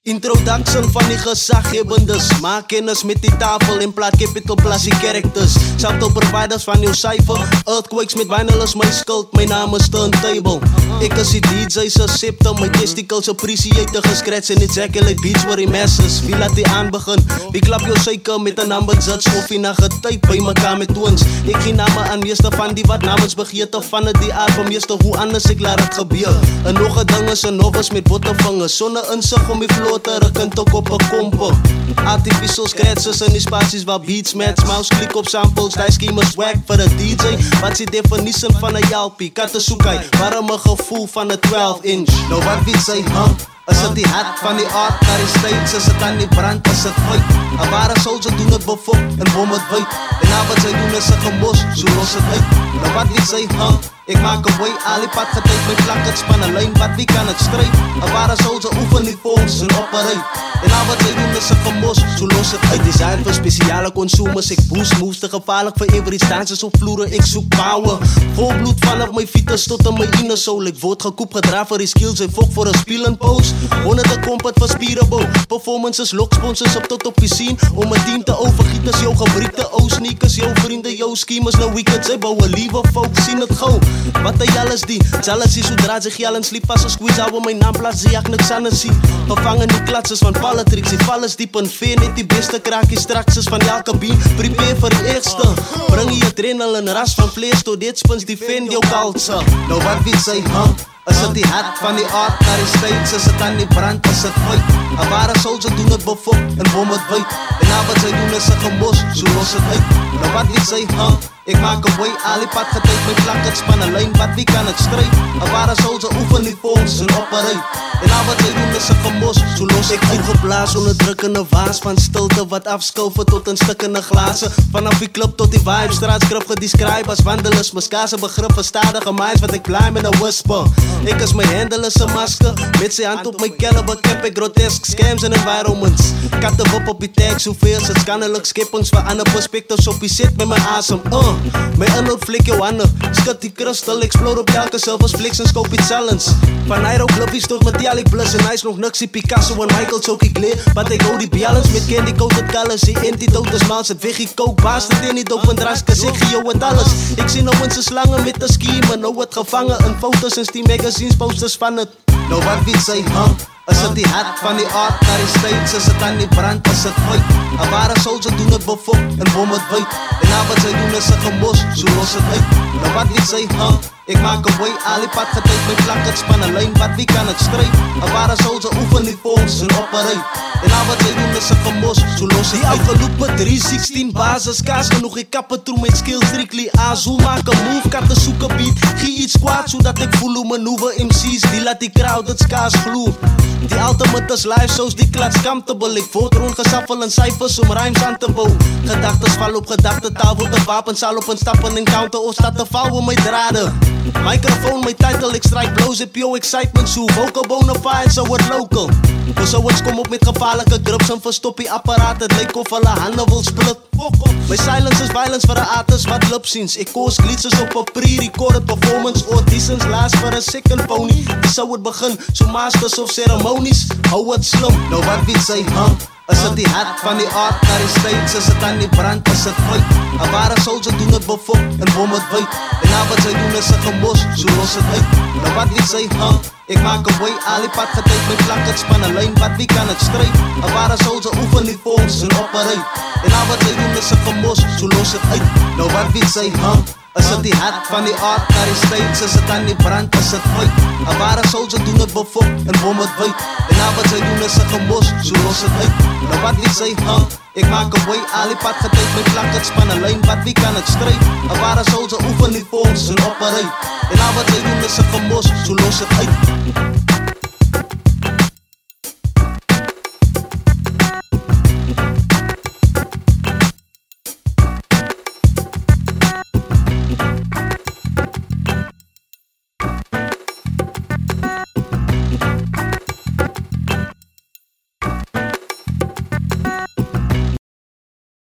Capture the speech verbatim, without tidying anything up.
Introduction van die gezaghebbendes. Maak kennis met die tafel in plaat capital plus die characters. Subtle providers van nieuw cijfer. Earthquakes met vinyl is my skuld. My naam is Turntable. Ek is die D J's scepter. My testicles appreciate the gescratch and ejaculate beats waar die masses. Wie laat die aanbegin? Wie klap jou suiker met een number judge of die na getyp by mekaar met toons. Ek gee name aan meeste van die wat namens begeerte van het die album meeste hoe anders ek laat het gebeur. En nog een ding is een novice met bottervingers. Sonder insig om die flow er kunt ook op een kompe. Artificial scratches in die spaties waar beats match. Mouse klik op samples, die scheme is wack vir een D J. Wat is die definition van een jalpie? Katte soek hy, waarom een gevoel van een twaalf inch? Nou wat wie sê, huh? Is het die hart van die art naar die states? Is het aan die brand, is het feit? Een ware soldier doen het bevok en bom het wijd. En na wat sy doen is een gemos, so los het uit. Nou wat wie sê, huh? Ek maak een way, al die pad getyp, my plak het span een lijn, wat wie kan het strijd? Een ware soldier oefen die volks en opperheid. En na wat sy doen is een gemos, so los het uit. Design vir speciale consumers, ek boost moves, te gevaarlik vir every stances op vloeren, ek soek power. Vol bloed vanaf my fiets tot in my inner soul. Ek word gekoop gedra vir die skills, en fok vir een spiel en pose. Honderde kompet vir spierenbouw, performances, loksponsors op tot op die scene. Om een team te overgiet is jou gebriekte ou sneakers, jou vrienden, jou schemers, nou weekend, sy bouw een liewe folk, sien het gauw. Wat hy alles die, jealousy sodra sy gel en sliep as een squeeze, hou my naam plaats, zie ek niks anders sien. Gevangen die klatses van politics, die val is diep en veen, net die beste kraakie straks is van elke been, prepare vir die eerste. Bring jy adrenaline, ras van vlees, tot dit spins, defend jou culture. Nou wat wie sê, huh? Is het die hart van die art naar die states? Is het aan die brand, is het feit? Een ware soldier doen het bevok en bom het wijd. En na wat sy doen is een gemos, so los het uit. Nou wat wie sê, huh? Ek maak een way, al die pad getyp, my plak het span een lijn, wat wie kan het strijd? Een ware soldier oefen die volks en opperheid. En na wat sy doen is een gemos, so los ek uit. Geblaas onderdrukkende waas van stilte, wat afskulve tot in stikkende glazen. Vanaf die club tot die vibe, straatskrip gedescribe as wandelers, miskase begrip vir stadige minds, wat ek blij met een whisper. Ek is my handle is een masker, met sy hand op my caliber, cap ek grotesk scams en environments. Katte wip op die tags, hoeveel sit skandelijk skippings vir ander perspectives op die set met my asem. Uh, my inhoud flik jou handen, skud die kristal, explode op elke silvers flex en scope it challenge. Van hieroglyphies tot metallic bliss en hy is nog niks die Picasso en Michael Choki Glare, but ek hou die balance met candy coated colors, die antidote is maals, het weg die coke, baas dit in die dope en draskas, ek gee jou het alles. Ek sien nou in sy slange met die scheme, nou het gevangen in foto's en Steam magazines, posters van het. Nou wat wie sê, huh? Is het die hart van die art naar die states? Is het aan die brand, is het feit? Een ware soldier doen het bevok en bom het wijd. En na wat sy doen is een gemos, so los het uit. Nou wat wie sê, huh? Ek maak een way, al die pad getyp, my plak het span een lijn, wat wie kan het strijd? Een ware soldier oefen die volks en opperheid. En na wat sy doen is een gemos, so los het uit. Die afgelopen drie sixteen basis, kaas genoeg, ek kap het toe met skills, strictly aas. Hoe maak een move, katte soek een beat, gee iets kwaad, zodat ek voel hoe maneuver M C's, die laat die crowd het skaars gloe. Die ultimate is live shows, die klats comfortable. Ek voort rondgesaffel in cijfers om rhymes aan te bouw. Gedachtes val op gedachte, taal wordt een wapen, sal op een stappen en counter, of staat te vouwen my draden. Microphone, my title, ek strike blows, heb jou excitement, so vocal bonafide, so het local. Dus so eens kom op met gevaarlijke grips en verstop die apparaat, het lyk of hulle handen wil split. My silence is violence vir een artist wat lipscenes. Ek koos glitches op een pre-recorded performance, auditions, last vir een second pony. Die sou het begin, so masters of ceremonies, hou het slim. Nou wat wie sê, huh? Is het die hart van die art naar die states? Is het aan die brand, is het feit? Een ware soldier doen het bevok en bom het wijd. En na wat sy doen is een gemos, so los het uit. Nou wat wie sê, huh? Ek maak een way, al die pad getyp, my plak het span een lijn, wat wie kan het strijd? Een ware soldier oefen die volks en opperheid. En na wat sy doen is een gemos, so los het uit. Nou wat wie sê, huh? Is het die hart van die art naar die states? Is het aan die brand, is het feit? Een ware soldier doen het bevok en bom het wijd. En na wat sy doen is een gemos, so los het uit. Nou wat wie sê, huh? Ek maak een way, al die pad getyp, my plak het span een lijn, wat wie kan het strijd? Een ware soldier oefen die volks en opperheid. En na wat sy doen is een gemos, so los het uit.